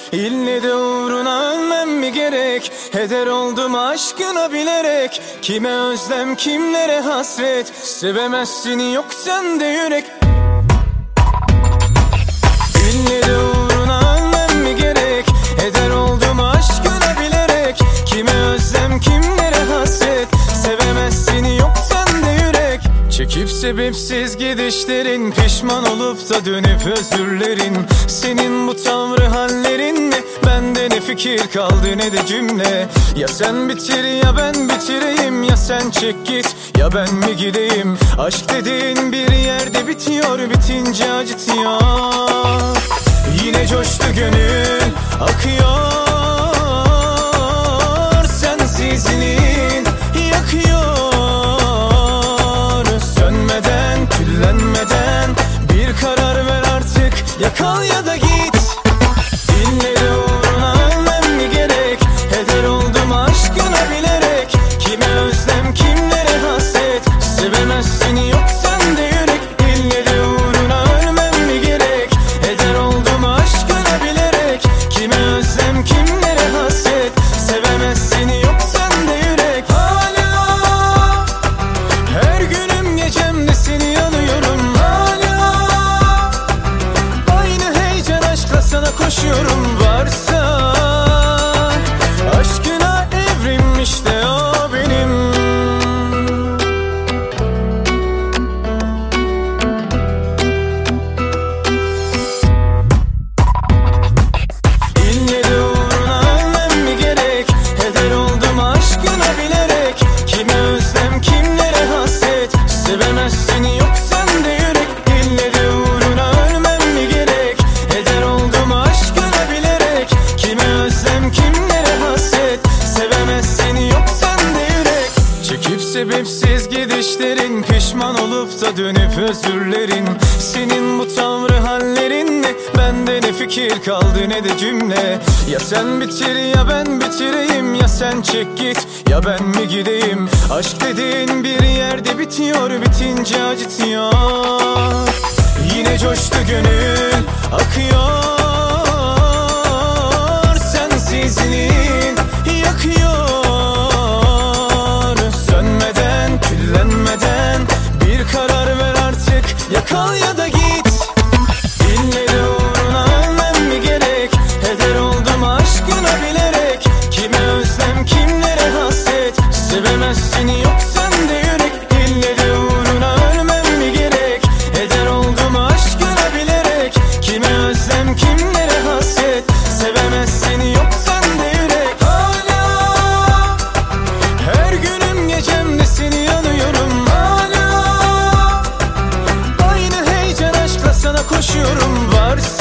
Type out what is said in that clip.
İlle de uğruna ölmem mi gerek? Heder oldum aşkına bilerek. Kime özlem kimlere hasret, sevemezsin yok sende yürek. İlle de uğruna ölmem mi gerek? Heder oldum aşkına bilerek. Kime özlem kimlere hasret, sevemezsin yok sende yürek. Çekip sebepsiz gidişlerin, pişman olup da dönüp özürlerin. Senin bu tavrı hallerin ne? Bende ne fikir kaldı ne de cümle. Ya sen bitir ya ben bitireyim, ya sen çek git ya ben mi gideyim? Aşk dediğin bir yerde bitiyor, bitince acıtıyor. Yine coştu gönül akıyor, sensizliğin yakıyor. Sönmeden küllenmeden bir karar ver artık, ya kal ya da git. İlleri uğruna ölmem mi gerek? Heder oldum aşkına bilerek. Kime özlem kimlere hasret, sevemezsin yok sende yürek. İlleri uğruna ölmem mi gerek? Heder oldum aşkına bilerek. Kime özlem kimlere hasret, sevemezsin yok sende yürek. Hala her günüm gecemde seni yanıyorum. Hala aynı heyecan aşkla sana koşuyorum. Varsa aşkına evrim işte o benim. İlleri uğruna ölmem mi gerek? Heder oldum aşkına bilerek. Kime özlem kimlere hasret, sevemezsin yok sende yürek. İlleri uğruna ölmem mi gerek? Heder oldum aşkına bilerek. Kime özlem kimlere hasret, sevemezsin yok sende yürek. Çekip sebepsiz gidişlerin, pişman olup da dönüp özürlerin. Senin bu tavrı hallerin ne? Bende ne fikir kaldı ne de cümle. Ya sen bitir ya ben bitireyim, ya sen çek git ya ben mi gideyim? Aşk dediğin bir yerde bitiyor, bitince acıtıyor. Yine coştu gönül akıyor, sensizliğin yakıyor. Sönmeden küllenmeden bir karar ver artık, ya kal ya da git. İlleri uğruna ölmem mi gerek? Heder oldum aşkına bilerek. Kime özlem kimlere hasret, sevemezsin yok sende yürek. İlleri uğruna ölmem mi gerek? Heder oldum aşkına bilerek. Kime özlem kimlere hasret, sevemezsin yok sende yürek. Hala her günüm gecemde seni yanıyorum. Hala aynı heyecan aşkla sana koşuyorum. Varsa